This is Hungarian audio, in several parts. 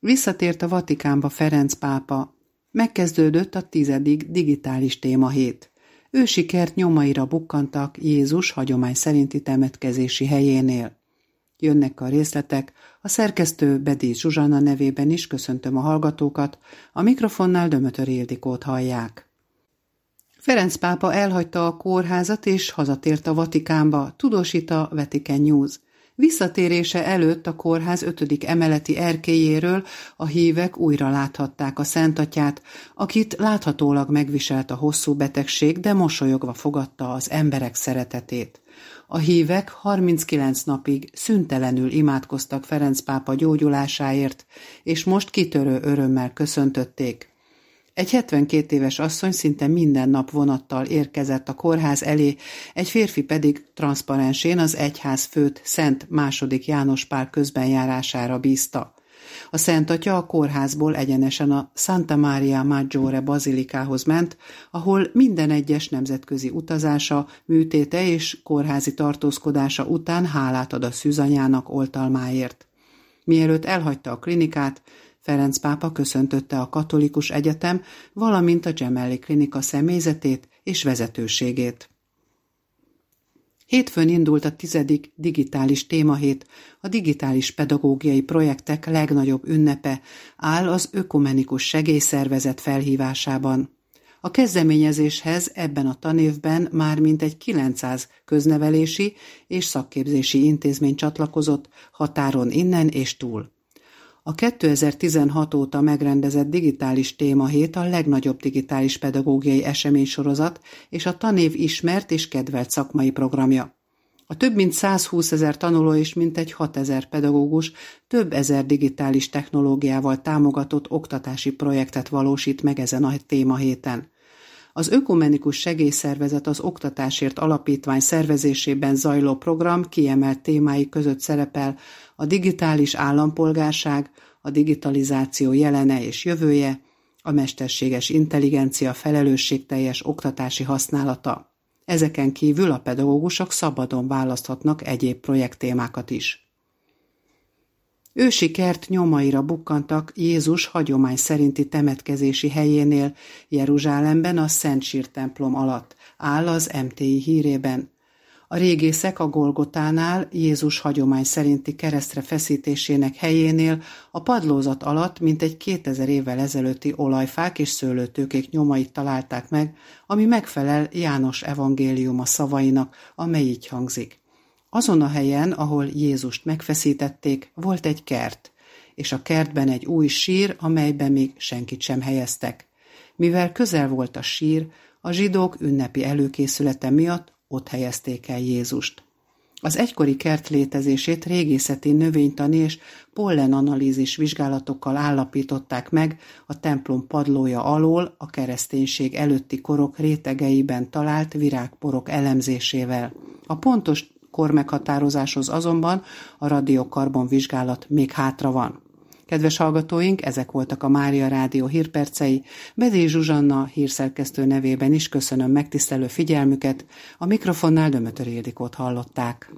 Visszatért a Vatikánba Ferenc pápa. Megkezdődött a 10. digitális témahét. Ősikert nyomaira bukkantak Jézus hagyomány szerinti temetkezési helyénél. Jönnek a részletek, a szerkesztő Bedély Zsuzsanna nevében is köszöntöm a hallgatókat, a mikrofonnál Dömötör Ildikót hallják. Ferenc pápa elhagyta a kórházat és hazatért a Vatikánba, tudósít a Vatican News. Visszatérése előtt a kórház 5. emeleti erkélyéről a hívek újra láthatták a Szentatyát, akit láthatólag megviselt a hosszú betegség, de mosolyogva fogadta az emberek szeretetét. A hívek 39 napig szüntelenül imádkoztak Ferenc pápa gyógyulásáért, és most kitörő örömmel köszöntötték. Egy 72 éves asszony szinte minden nap vonattal érkezett a kórház elé, egy férfi pedig transzparensén az egyház főt Szent II. János Pál közbenjárására bízta. A Szentatya a kórházból egyenesen a Santa Maria Maggiore bazilikához ment, ahol minden egyes nemzetközi utazása, műtéte és kórházi tartózkodása után hálát ad a szűzanyának oltalmáért. Mielőtt elhagyta a klinikát, Ferenc pápa köszöntötte a Katolikus Egyetem, valamint a Gemelli Klinika személyzetét és vezetőségét. Hétfőn indult a 10. digitális témahét, a digitális pedagógiai projektek legnagyobb ünnepe áll az Ökumenikus Segélyszervezet felhívásában. A kezdeményezéshez ebben a tanévben már mintegy 900 köznevelési és szakképzési intézmény csatlakozott határon innen és túl. A 2016 óta megrendezett digitális témahét a legnagyobb digitális pedagógiai eseménysorozat és a tanév ismert és kedvelt szakmai programja. A több mint 120 000 tanuló és mintegy 6 000 pedagógus több ezer digitális technológiával támogatott oktatási projektet valósít meg ezen a témahéten. Az Ökumenikus Segélyszervezet az Oktatásért Alapítvány szervezésében zajló program kiemelt témái között szerepel a digitális állampolgárság, a digitalizáció jelene és jövője, a mesterséges intelligencia felelősségteljes oktatási használata. Ezeken kívül a pedagógusok szabadon választhatnak egyéb projekttémákat is. Ősikert nyomaira bukkantak Jézus hagyomány szerinti temetkezési helyénél, Jeruzsálemben a Szent Sír templom alatt, áll az MTI hírében. A régészek a Golgotánál, Jézus hagyomány szerinti keresztre feszítésének helyénél a padlózat alatt mintegy 2000 évvel ezelőtti olajfák és szőlőtőkék nyomait találták meg, ami megfelel János evangéliuma szavainak, amely így hangzik. Azon a helyen, ahol Jézust megfeszítették, volt egy kert, és a kertben egy új sír, amelyben még senkit sem helyeztek. Mivel közel volt a sír, a zsidók ünnepi előkészülete miatt ott helyezték el Jézust. Az egykori kert létezését régészeti növénytani és pollenanalízis vizsgálatokkal állapították meg a templom padlója alól a kereszténység előtti korok rétegeiben talált virágporok elemzésével. A pontos kormeghatározáshoz azonban a radiokarbon vizsgálat még hátra van. Kedves hallgatóink, ezek voltak a Mária Rádió hírpercei. Bedély Zsuzsanna hírszerkesztő nevében is köszönöm megtisztelő figyelmüket. A mikrofonnál Dömötör Ildikót hallották.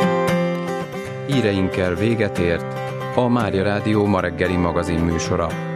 Híreinkkel véget ért a Mária Rádió ma reggeli magazin műsora.